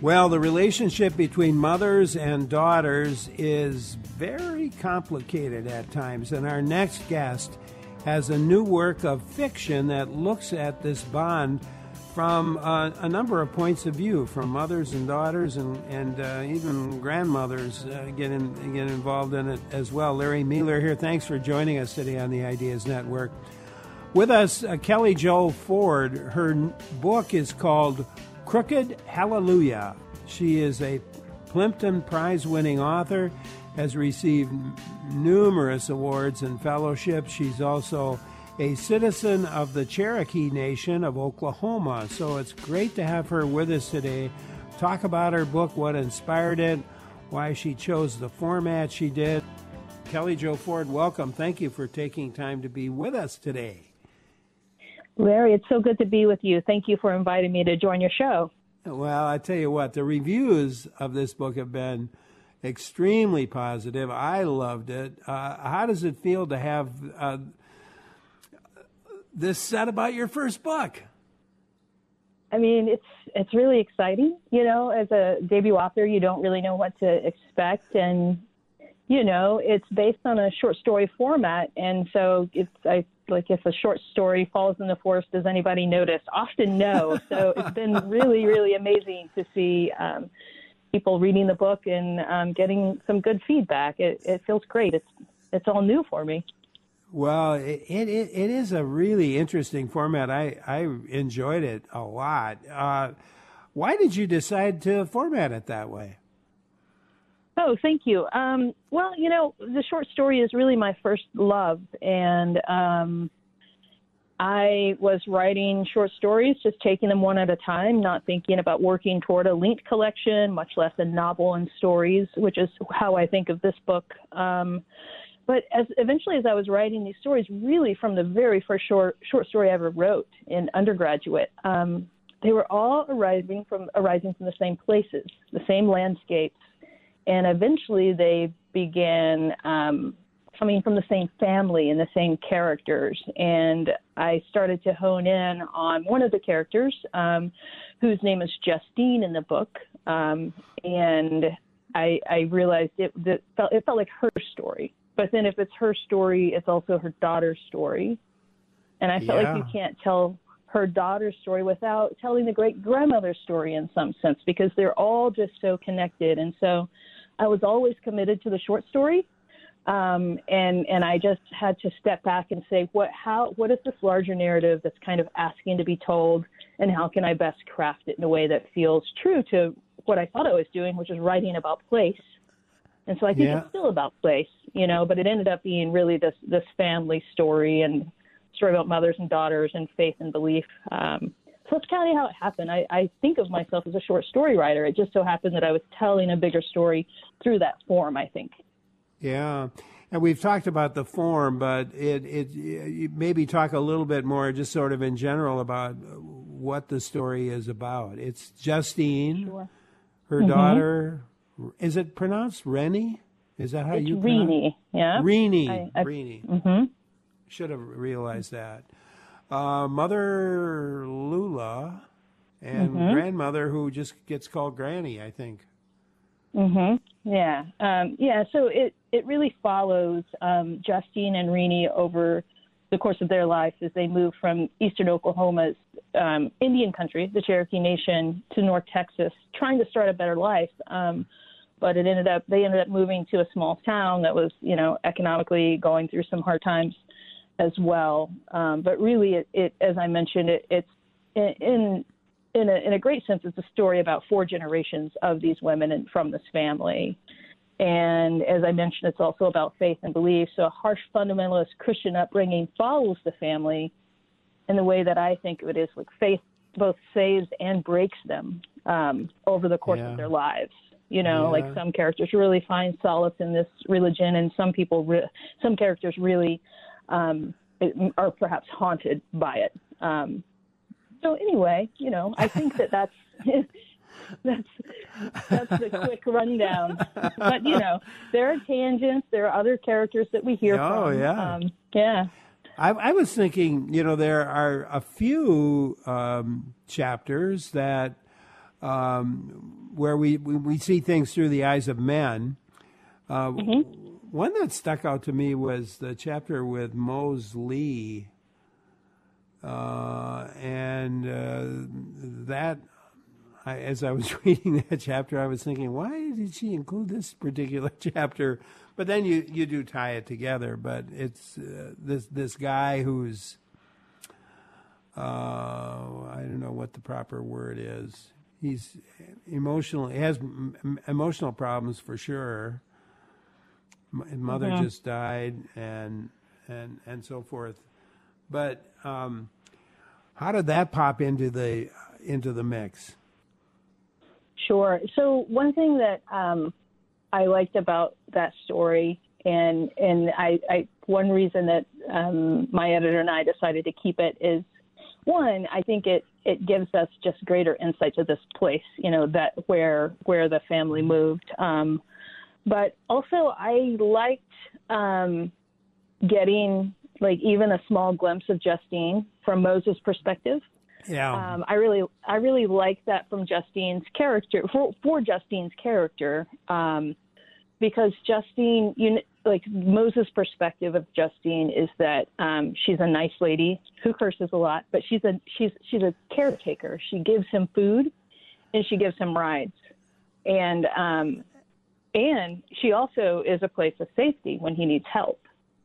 Well, the relationship between mothers and daughters is very complicated at times, and our next guest has a new work of fiction that looks at this bond from a number of points of view, from mothers and daughters, and even grandmothers get involved in it as well. Larry Mueller here. Thanks for joining us today on the Ideas Network. With us, Kelly Jo Ford. Her book is called Crooked Hallelujah. She is a Plimpton Prize-winning author, has received numerous awards and fellowships. She's also a citizen of the Cherokee Nation of Oklahoma. So it's great to have her with us today. Talk about her book, what inspired it, why she chose the format she did. Kelly Jo Ford, welcome. Thank you for taking time to be with us today. Larry, it's so good to be with you. Thank you for inviting me to join your show. Well, I tell you what, the reviews of this book have been extremely positive. I loved it. How does it feel to have this said about your first book? I mean, it's really exciting. You know, as a debut author, you don't really know what to expect, and you know, it's based on a short story format, and so if a short story falls in the forest, does anybody notice? Often no. So it's been really, really amazing to see people reading the book and getting some good feedback. It feels great. It's all new for me. Well, it is a really interesting format. I enjoyed it a lot. Why did you decide to format it that way? Oh, thank you. Well, you know, the short story is really my first love, and I was writing short stories, just taking them one at a time, not thinking about working toward a linked collection, much less a novel and stories, which is how I think of this book. But eventually, as I was writing these stories, really from the very first short story I ever wrote in undergraduate, they were all arising from the same places, the same landscapes, and eventually they began coming from the same family and the same characters. And I started to hone in on one of the characters, whose name is Justine in the book, and I realized it felt like her story. But then if it's her story, it's also her daughter's story. And I felt like you can't tell her daughter's story without telling the great-grandmother's story in some sense, because they're all just so connected. And so I was always committed to the short story. And I just had to step back and say, what is this larger narrative that's kind of asking to be told, and how can I best craft it in a way that feels true to what I thought I was doing, which is writing about place. And so I think it's still about place, you know, but it ended up being really this family story and story about mothers and daughters and faith and belief. So that's kind of how it happened. I think of myself as a short story writer. It just so happened that I was telling a bigger story through that form, I think. Yeah. And we've talked about the form, but you maybe talk a little bit more just sort of in general about what the story is about. It's Justine, her daughter. Is it pronounced Rennie? Is that how you pronounce it? Rennie, yeah. Rennie. Should have realized that. Mother Lula and grandmother who just gets called Granny, I think. Yeah. So it really follows Justine and Rennie over the course of their life as they move from eastern Oklahoma's Indian country, the Cherokee Nation, to North Texas, trying to start a better life. But they ended up moving to a small town that was, you know, economically going through some hard times as well. But really, it as I mentioned, it's in a great sense, it's a story about 4 generations of these women and from this family. And as I mentioned, it's also about faith and belief. So a harsh fundamentalist Christian upbringing follows the family in the way that I think of it is, like, faith both saves and breaks them over the course of their lives. You know, like some characters really find solace in this religion, and some some characters really are perhaps haunted by it. So anyway, you know, I think that's the quick rundown. But, you know, there are tangents. There are other characters that we hear from. Oh, yeah. I was thinking, you know, there are a few chapters that where we see things through the eyes of men. One that stuck out to me was the chapter with Mose Lee, as I was reading that chapter, I was thinking, why did she include this particular chapter? But then you do tie it together. But it's this guy who's I don't know what the proper word is. He's emotional. He has emotional problems for sure. His mother just died, and so forth. But how did that pop into the mix? Sure. So one thing that I liked about that story, and I one reason that my editor and I decided to keep it is, one, I think it gives us just greater insight to this place, that where the family moved. But also I liked getting like even a small glimpse of Justine from Moses' perspective. Yeah. I really like that from Justine's character, for Justine's character, because Justine, like Moses' perspective of Justine is that she's a nice lady who curses a lot, but she's a caretaker. She gives him food and she gives him rides, and she also is a place of safety when he needs help.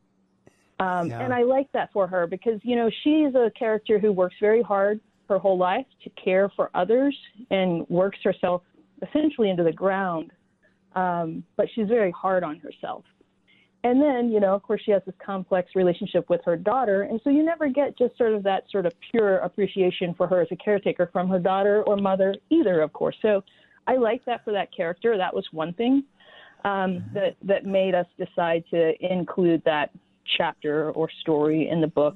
And I like that for her because she's a character who works very hard her whole life to care for others and works herself essentially into the ground. But she's very hard on herself. And then, of course, she has this complex relationship with her daughter. And so you never get just that pure appreciation for her as a caretaker from her daughter or mother either, of course. So I like that for that character. That was one thing that made us decide to include that chapter or story in the book.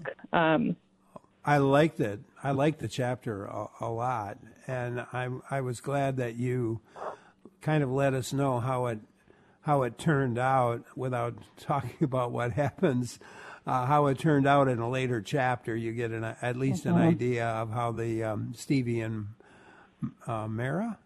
I liked it. I liked the chapter a lot, and I was glad that you kind of let us know how it turned out without talking about what happens. How it turned out in a later chapter, you get at least an idea of how the Stevie and Marnie,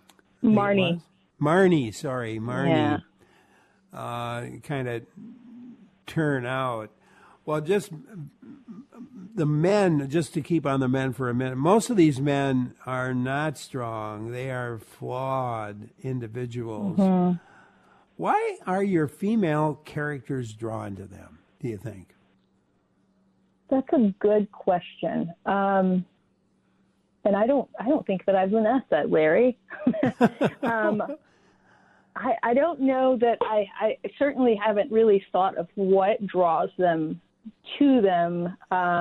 kind of turn out. Well, just the men, just to keep on the men for a minute, most of these men are not strong. They are flawed individuals. Mm-hmm. Why are your female characters drawn to them, do you think? That's a good question. And I don't think that I've been asked that, Larry. I don't know that I certainly haven't really thought of what draws them to them.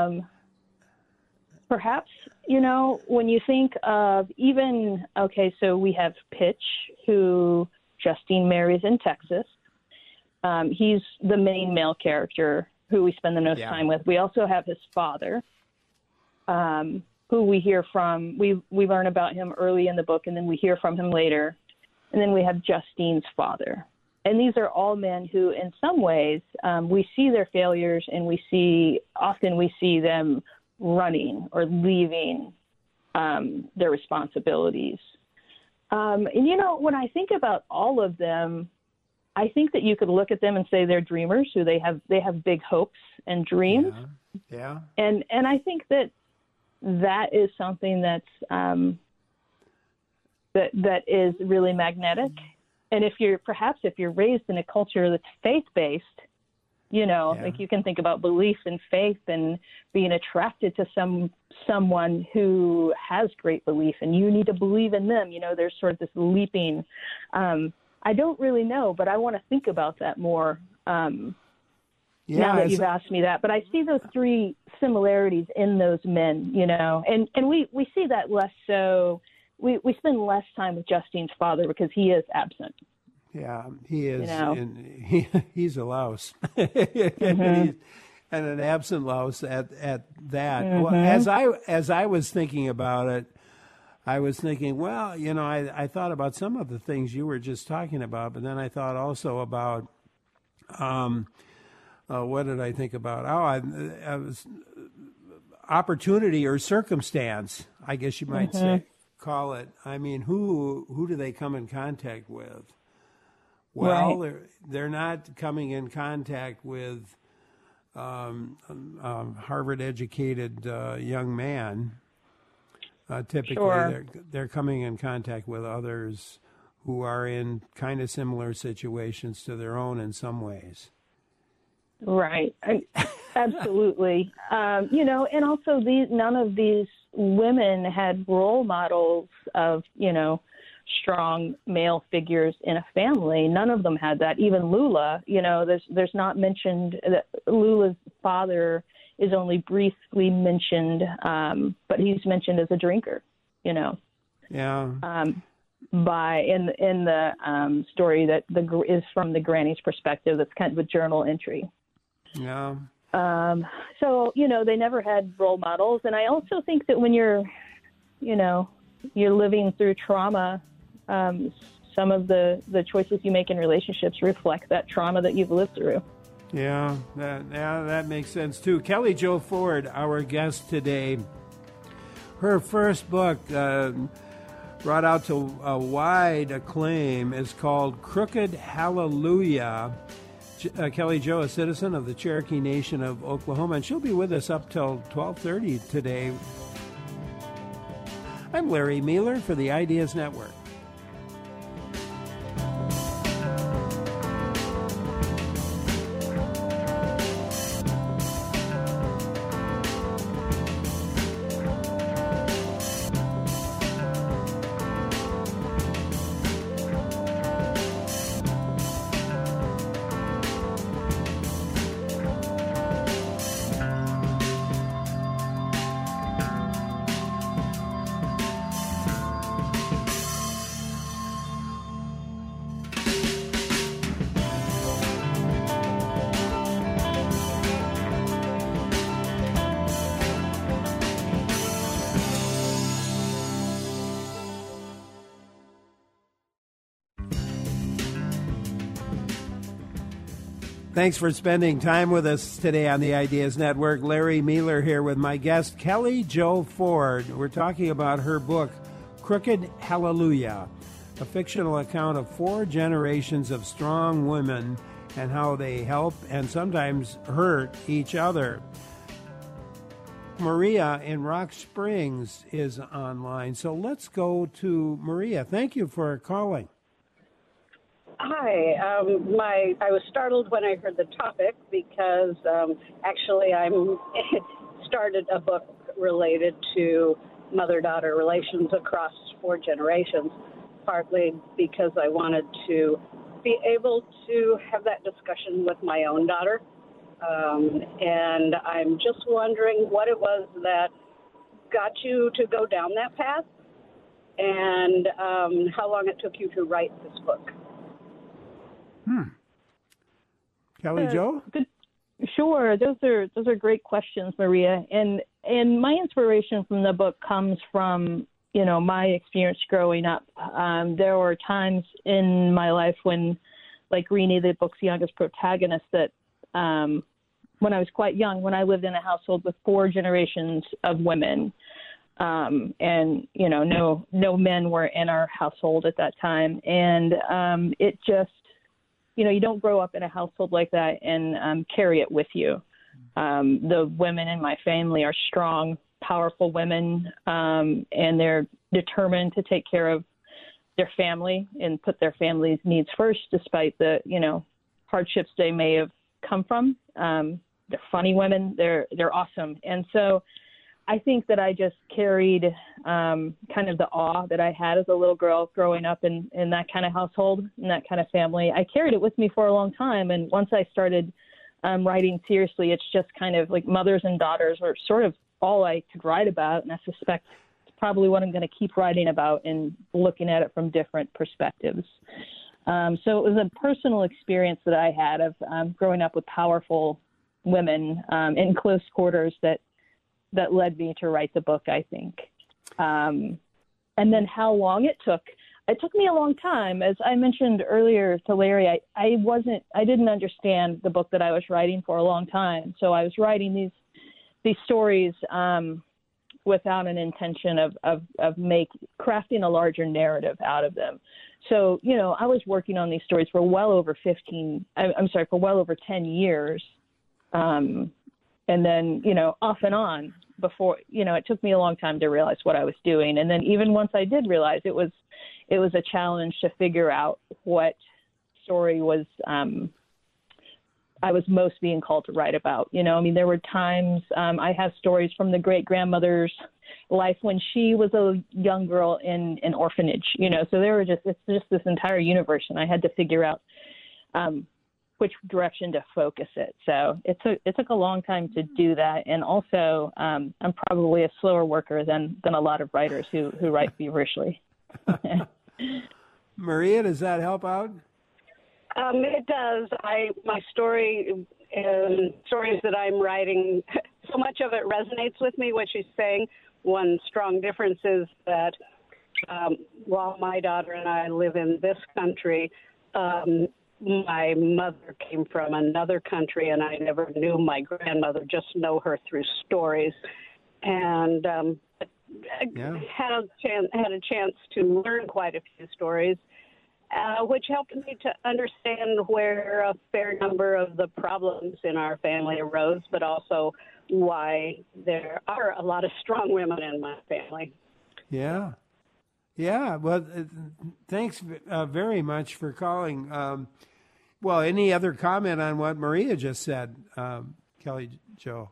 Perhaps, when you think of so we have Pitch, who Justine marries in Texas. He's the main male character who we spend the most time with. We also have his father, who we hear from. We learn about him early in the book, and then we hear from him later. And then we have Justine's father. And these are all men who, in some ways, we see their failures, and we see them running or leaving their responsibilities. And, when I think about all of them, I think that you could look at them and say they're dreamers, who they have big hopes and dreams. Yeah. And I think that is something that's that is really magnetic. And if you're raised in a culture that's faith-based, like you can think about belief and faith and being attracted to someone who has great belief, and you need to believe in them. There's sort of this leaping. I don't really know, but I want to think about that more now that you've asked me that. But I see those three similarities in those men, and we see that less so. We spend less time with Justine's father because he is absent. Yeah, he is. And he's a louse. Mm-hmm. And an absent louse at that. Mm-hmm. Well, as I was thinking about it, I was thinking, well, I thought about some of the things you were just talking about, but then I thought also about, what did I think about? I was opportunity or circumstance, I guess you might say, call it. I mean, who do they come in contact with? Well, Right. they're not coming in contact with Harvard-educated young man. Typically, Sure. they're coming in contact with others who are in kind of similar situations to their own in some ways. Right. Absolutely. And also none of these women had role models of, strong male figures in a family. None of them had that. Even Lula, there's not mentioned that Lula's father is only briefly mentioned, but he's mentioned as a drinker, Yeah. by in the story that is from the granny's perspective. That's kind of a journal entry. Yeah. So, they never had role models. And I also think that when you're living through trauma, some of the choices you make in relationships reflect that trauma that you've lived through. Yeah, that makes sense too. Kelly Jo Ford, our guest today. Her first book, brought out to a wide acclaim, is called Crooked Hallelujah. Kelly Jo, a citizen of the Cherokee Nation of Oklahoma, and she'll be with us up till 12:30 today. I'm Larry Mueller for the Ideas Network. Thanks for spending time with us today on the Ideas Network. Larry Mueller here with my guest, Kelly Jo Ford. We're talking about her book, Crooked Hallelujah, a fictional account of 4 generations of strong women and how they help and sometimes hurt each other. Maria in Rock Springs is online, so let's go to Maria. Thank you for calling. Hi. I was startled when I heard the topic because actually I'm started a book related to mother-daughter relations across 4 generations, partly because I wanted to be able to have that discussion with my own daughter. And I'm just wondering what it was that got you to go down that path and how long it took you to write this book. Kelly Jo? Good. Sure. Those are great questions, Maria. And my inspiration from the book comes from, my experience growing up. There were times in my life when, like Renee, the book's youngest protagonist, that when I was quite young, when I lived in a household with 4 generations of women, and, no men were in our household at that time. And it just, you don't grow up in a household like that and carry it with you. The women in my family are strong, powerful women, and they're determined to take care of their family and put their family's needs first, despite the, hardships they may have come from. They're funny women. They're awesome. And so I think that I just carried kind of the awe that I had as a little girl growing up in that kind of household, in that kind of family. I carried it with me for a long time. And once I started writing seriously, it's just kind of like mothers and daughters were sort of all I could write about. And I suspect it's probably what I'm going to keep writing about and looking at it from different perspectives. So it was a personal experience that I had of growing up with powerful women in close quarters that led me to write the book, I think. And then how long it took me a long time. As I mentioned earlier to Larry, I didn't understand the book that I was writing for a long time. So I was writing these stories without an intention of crafting a larger narrative out of them. So, I was working on these stories for well over 10 years. And then, off and on before, it took me a long time to realize what I was doing. And then even once I did realize, it was a challenge to figure out what story was, I was most being called to write about. There were times I have stories from the great-grandmother's life when she was a young girl in an orphanage, so it's just this entire universe, and I had to figure out which direction to focus it. So it took a long time to do that. And also I'm probably a slower worker than a lot of writers who write feverishly. Maria, does that help out? It does. My story and stories that I'm writing, so much of it resonates with me, what she's saying. One strong difference is that while my daughter and I live in this country, my mother came from another country, and I never knew my grandmother, just know her through stories. And had a chance to learn quite a few stories, which helped me to understand where a fair number of the problems in our family arose, but also why there are a lot of strong women in my family. Yeah. Yeah. Well, thanks very much for calling. Any other comment on what Maria just said, Kelly Jo?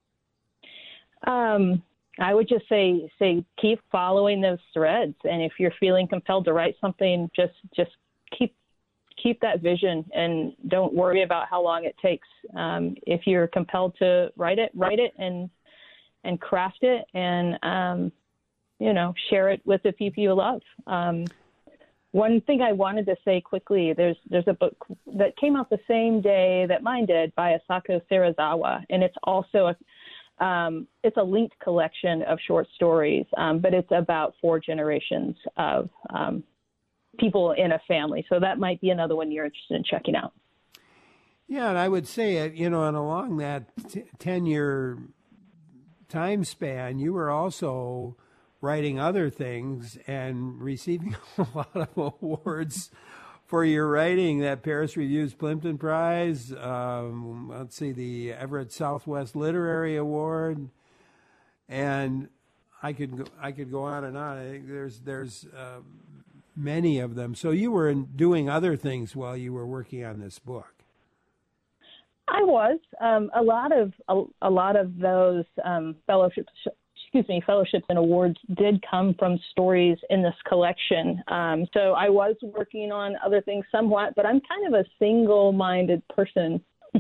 I would just say keep following those threads, and if you're feeling compelled to write something, just keep that vision and don't worry about how long it takes. If you're compelled to write it and craft it, and share it with the people you love. One thing I wanted to say quickly, there's a book that came out the same day that mine did by Asako Serizawa, and it's also it's a linked collection of short stories, but it's about 4 generations of people in a family. So that might be another one you're interested in checking out. Yeah, and I would say, and along that 10-year time span, you were also writing other things and receiving a lot of awards for your writing. That Paris Review's Plimpton Prize, the Everett Southwest Literary Award, and I could go on and on. I think there's many of them. So you were doing other things while you were working on this book. I was. A lot of those fellowships and awards did come from stories in this collection. So I was working on other things somewhat, but I'm kind of a single-minded person.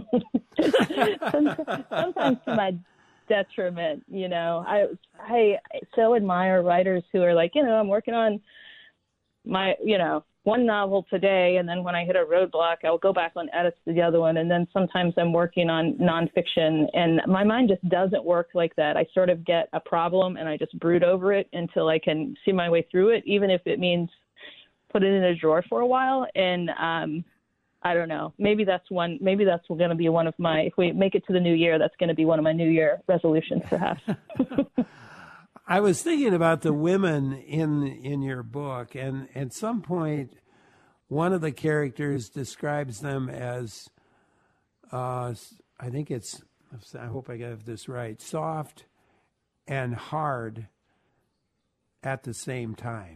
Sometimes to my detriment, I so admire writers who are like, I'm working on my, one novel today, and then when I hit a roadblock, I'll go back on edits to the other one, and then sometimes I'm working on nonfiction, and my mind just doesn't work like that. I sort of get a problem, and I just brood over it until I can see my way through it, even if it means put it in a drawer for a while. And I don't know. Maybe that's going to be one of my. If we make it to the new year, that's going to be one of my New Year resolutions, perhaps. I was thinking about the women in your book, and at some point, one of the characters describes them as, I hope I got this right, soft and hard at the same time.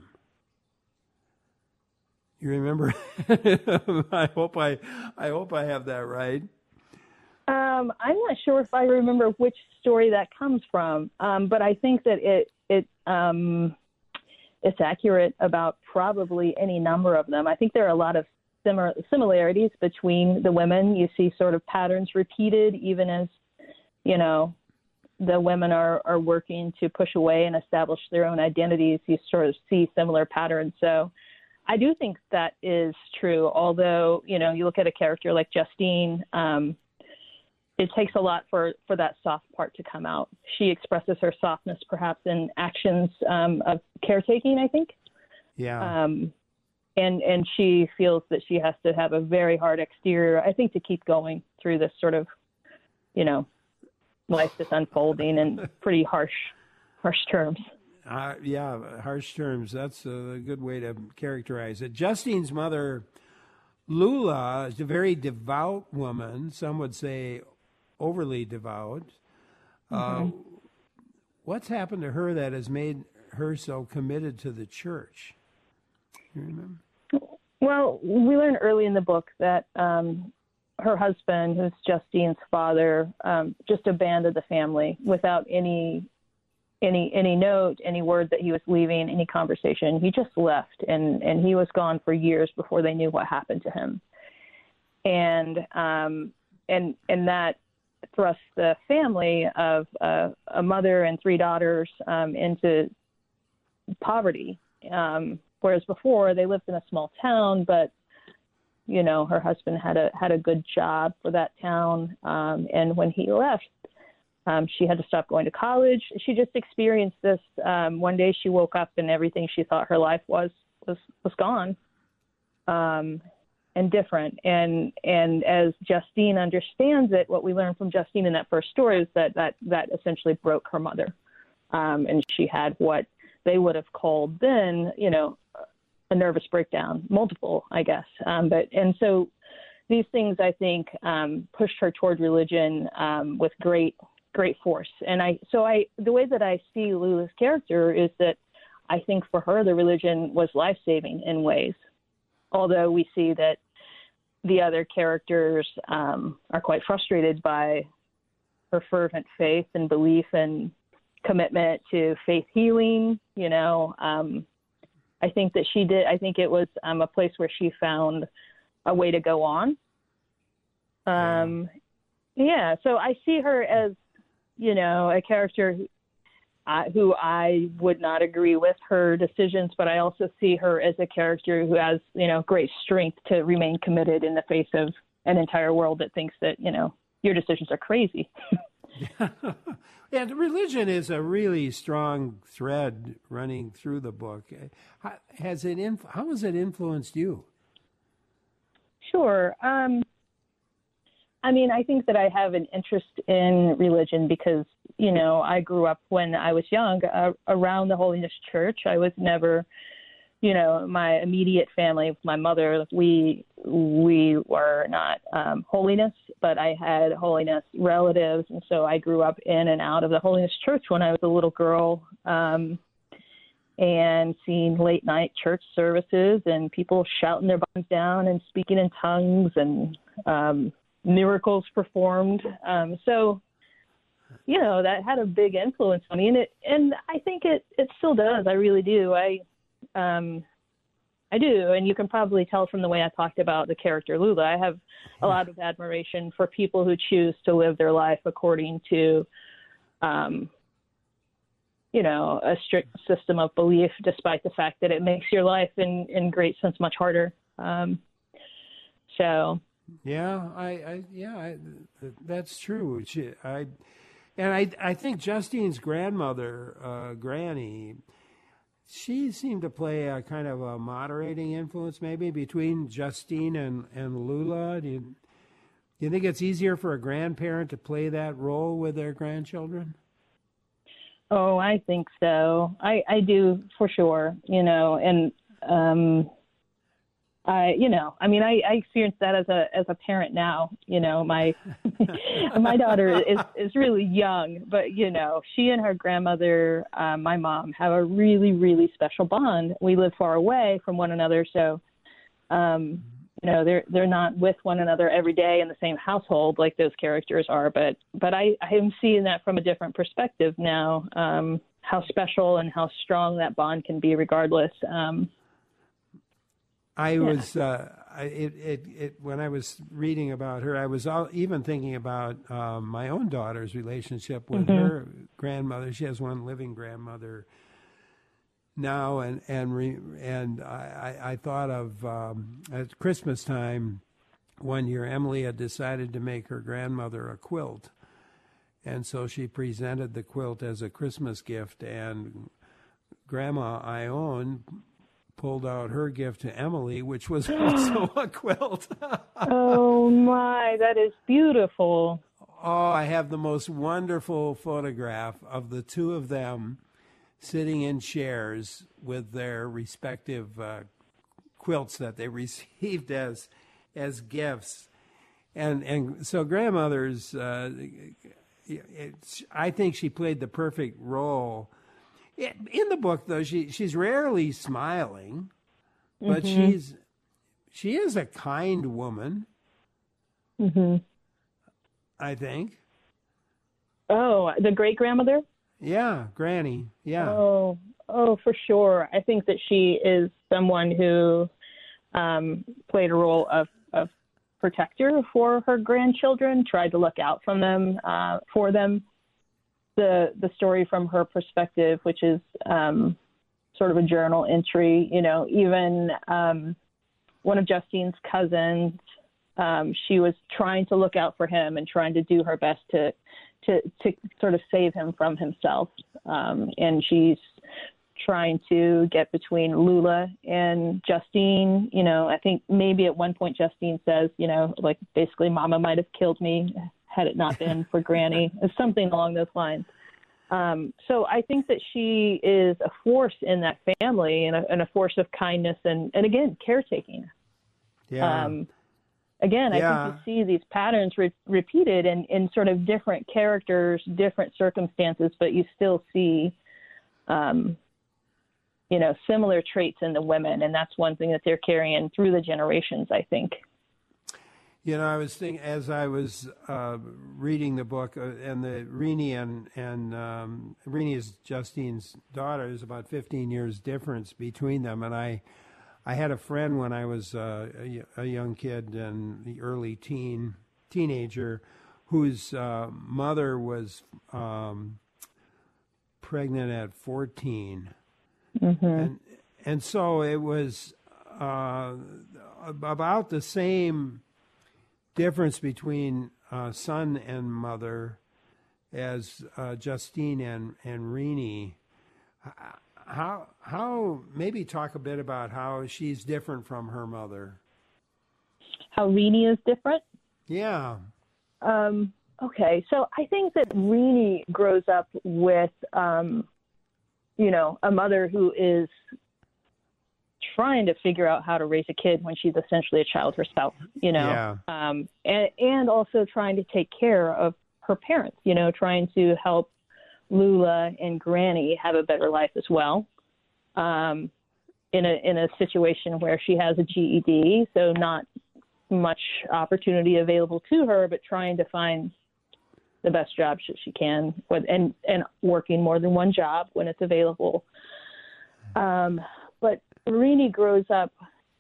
You remember? I hope I have that right. I'm not sure if I remember which story that comes from, but I think that it's accurate about probably any number of them. I think there are a lot of similarities between the women. You see sort of patterns repeated, even as, the women are working to push away and establish their own identities. You sort of see similar patterns. So I do think that is true, although, you look at a character like Justine, it takes a lot for that soft part to come out. She expresses her softness perhaps in actions of caretaking, I think. Yeah. And she feels that she has to have a very hard exterior, I think, to keep going through this sort of, life that's unfolding and pretty harsh harsh terms. Yeah, harsh terms. That's a good way to characterize it. Justine's mother, Lula, is a very devout woman. Some would say overly devout. What's happened to her that has made her so committed to the church? You remember? Well, we learn early in the book that her husband, who's Justine's father, just abandoned the family without any note, any word that he was leaving, any conversation. He just left, and he was gone for years before they knew what happened to him. And that thrust the family of a mother and three daughters into poverty. Whereas before they lived in a small town, but her husband had a good job for that town. And when he left, she had to stop going to college. She just experienced this. One day she woke up and everything she thought her life was gone, and different. And as Justine understands it, what we learn from Justine in that first story is that essentially broke her mother. And she had what they would have called then, a nervous breakdown, multiple, I guess. And so these things, I think, pushed her toward religion with great force. And the way that I see Lula's character is that I think for her, the religion was life-saving in ways, although we see that the other characters are quite frustrated by her fervent faith and belief and commitment to faith healing. I think that she did. I think it was a place where she found a way to go on. Yeah. So I see her as, a character who I would not agree with her decisions, but I also see her as a character who has, great strength to remain committed in the face of an entire world that thinks that, your decisions are crazy. Yeah, religion is a really strong thread running through the book. How has it influenced you? Sure. I think that I have an interest in religion because, I grew up when I was young around the Holiness Church. I was never, my immediate family, my mother, we were not holiness, but I had holiness relatives. And so I grew up in and out of the Holiness Church when I was a little girl, and seeing late night church services and people shouting their bonds down and speaking in tongues and miracles performed. So, that had a big influence on me, and I think it still does. I really do. I do, and you can probably tell from the way I talked about the character Lula. I have a lot of admiration for people who choose to live their life according to, a strict system of belief, despite the fact that it makes your life in great sense much harder. That's true. I think Justine's grandmother, Granny, she seemed to play a kind of a moderating influence maybe between Justine and Lula. Do you think it's easier for a grandparent to play that role with their grandchildren? Oh, I think so. I do for sure, and I experienced that as a parent now. My my daughter is really young, but she and her grandmother, my mom, have a really, really special bond. We live far away from one another, so they're not with one another every day in the same household like those characters are. But I am seeing that from a different perspective now. How special and how strong that bond can be, regardless. When I was reading about her, I was even thinking about my own daughter's relationship with her grandmother. She has one living grandmother now, and I thought of at Christmas time one year, Emily had decided to make her grandmother a quilt, and so she presented the quilt as a Christmas gift, and Grandma Ione pulled out her gift to Emily, which was also a quilt. Oh, my, that is beautiful. Oh, I have the most wonderful photograph of the two of them sitting in chairs with their respective quilts that they received as gifts. And so grandmothers, I think she played the perfect role. In the book, though, she's rarely smiling, but she is a kind woman. I think. Oh, the great grandmother? Yeah, Granny. Yeah. Oh, for sure. I think that she is someone who played a role of protector for her grandchildren, tried to look out for them. The story from her perspective, which is sort of a journal entry, even one of Justine's cousins, she was trying to look out for him and trying to do her best to sort of save him from himself. And she's trying to get between Lula and Justine. I think maybe at one point Justine says, like basically Mama might have killed me had it not been for Granny, something along those lines. So I think that she is a force in that family and a force of kindness and again, caretaking. Yeah. Again, I think you see these patterns repeated in sort of different characters, different circumstances, but you still see, similar traits in the women. And that's one thing that they're carrying through the generations, I think. I was thinking as I was reading the book, and the Renee and Renee is Justine's daughter. There's about 15 years difference between them, and I had a friend when I was a young kid and the early teenager, whose mother was pregnant at 14, and so it was about the same difference between son and mother as Justine and Renee. How maybe talk a bit about how she's different from her mother. How Renee is different? Yeah. Okay, so I think that Renee grows up with, a mother who is trying to figure out how to raise a kid when she's essentially a child herself, and also trying to take care of her parents, trying to help Lula and Granny have a better life as well. In a situation where she has a GED, so not much opportunity available to her, but trying to find the best job she can, and working more than one job when it's available. But Renee grows up,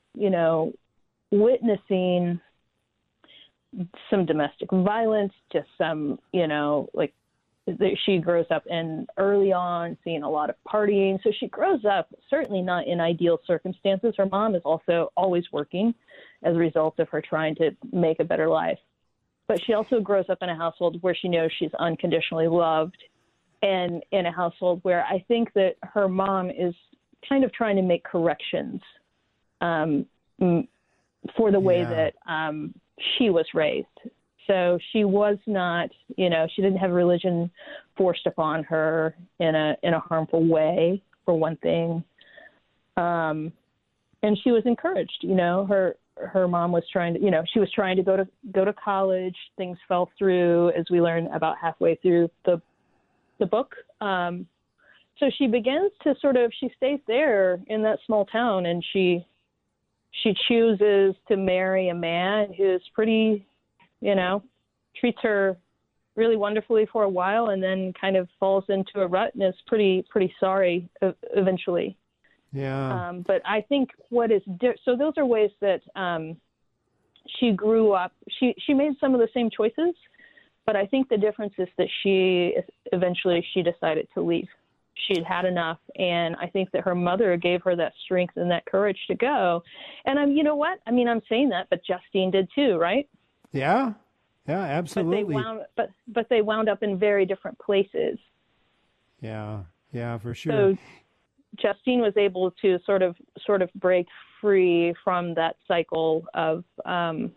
witnessing some domestic violence, just some, she grows up early on seeing a lot of partying. So she grows up certainly not in ideal circumstances. Her mom is also always working as a result of her trying to make a better life. But she also grows up in a household where she knows she's unconditionally loved, and in a household where I think that her mom is kind of trying to make corrections for the way that she was raised. So she was not, she didn't have religion forced upon her in a harmful way, for one thing. And she was encouraged, her mom was trying to, she was trying to go to college. Things fell through, as we learn about halfway through the book. So she begins to she stays there in that small town, and she chooses to marry a man who's pretty, treats her really wonderfully for a while, and then kind of falls into a rut and is pretty sorry eventually. Yeah. But I think so those are ways that she grew up. She made some of the same choices, but I think the difference is that she decided to leave. She'd had enough, and I think that her mother gave her that strength and that courage to go. And I'm saying that, but Justine did too, right? Yeah, absolutely. But they wound up in very different places. Yeah, for sure. So Justine was able to sort of break free from that cycle of, I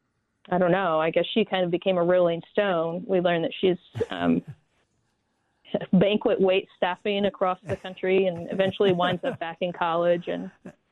don't know, I guess she kind of became a Rolling Stone. We learned that she's banquet wait staffing across the country, and eventually winds up back in college and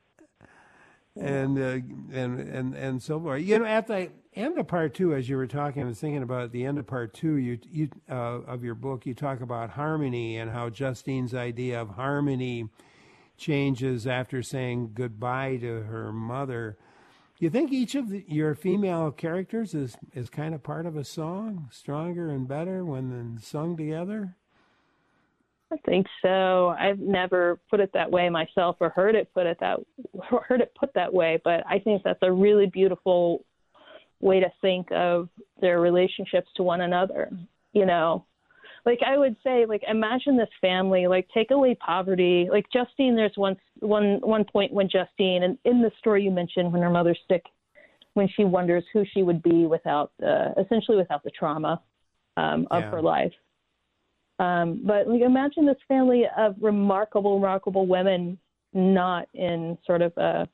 so forth. You know, at the end of part 2, as you were talking, I was thinking about the end of part 2. You of your book, you talk about harmony and how Justine's idea of harmony changes after saying goodbye to her mother. You think each of your female characters is kind of part of a song, stronger and better when sung together? I think so. I've never put it that way myself or heard it put that way, but I think that's a really beautiful way to think of their relationships to one another. You know, like I would say, like imagine this family, like take away poverty. Like Justine, there's one point when Justine, and in the story you mentioned when her mother's sick, when she wonders who she would be without the trauma of her life. But like, imagine this family of remarkable women, not in sort of a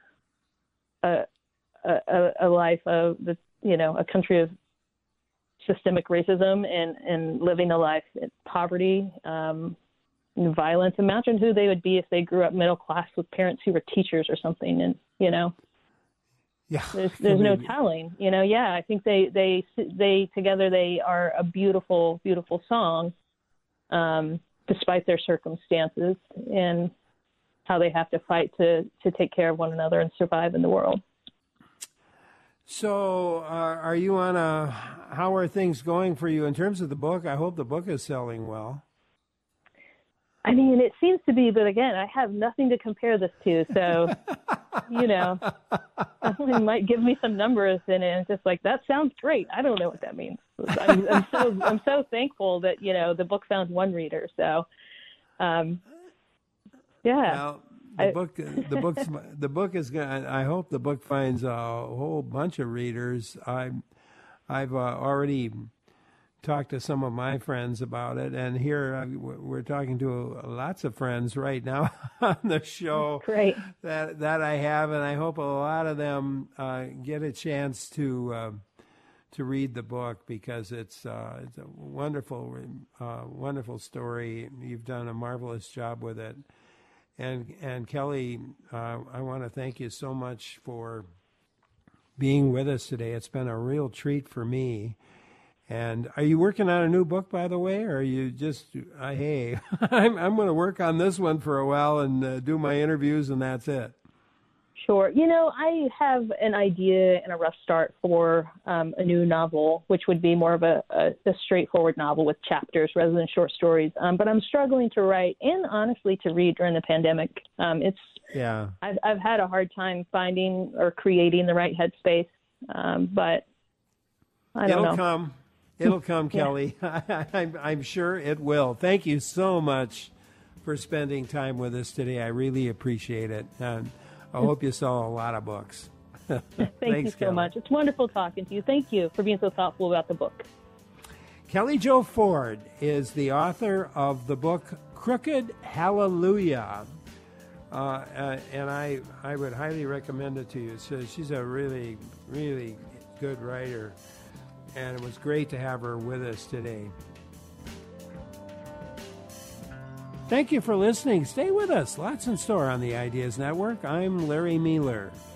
life of the, you know, a country of systemic racism and living a life in poverty, and violence. Imagine who they would be if they grew up middle class with parents who were teachers or something. And, you know, there's no telling, you know. Yeah. I think they together, they are a beautiful, beautiful song, despite their circumstances and how they have to fight to take care of one another and survive in the world. So are you on how are things going for you in terms of the book? I hope the book is selling well. I mean, it seems to be, but again, I have nothing to compare this to. So, you know, someone might give me some numbers in it and just like, that sounds great. I don't know what that means. I'm so thankful that, you know, the book found one reader. So, yeah. Well, the book is going. I hope the book finds a whole bunch of readers. I've already talked to some of my friends about it, and here we're talking to lots of friends right now on the show. Great. that I have, and I hope a lot of them get a chance to read the book, because it's a wonderful story. You've done a marvelous job with it. And Kelly, I want to thank you so much for being with us today. It's been a real treat for me. And are you working on a new book, by the way, or are you just, hey, I'm going to work on this one for a while and do my interviews, and that's it? Sure. You know, I have an idea and a rough start for a new novel, which would be more of a straightforward novel with chapters rather than short stories. But I'm struggling to write and honestly to read during the pandemic. I've had a hard time finding or creating the right headspace. But I don't know. It'll come, Kelly. I'm sure it will. Thank you so much for spending time with us today. I really appreciate it. And I hope you sell a lot of books. Thank you so much. It's wonderful talking to you. Thank you for being so thoughtful about the book. Kelly Jo Ford is the author of the book Crooked Hallelujah. And I would highly recommend it to you. So she's a really, really good writer. And it was great to have her with us today. Thank you for listening. Stay with us. Lots in store on the Ideas Network. I'm Larry Mueller.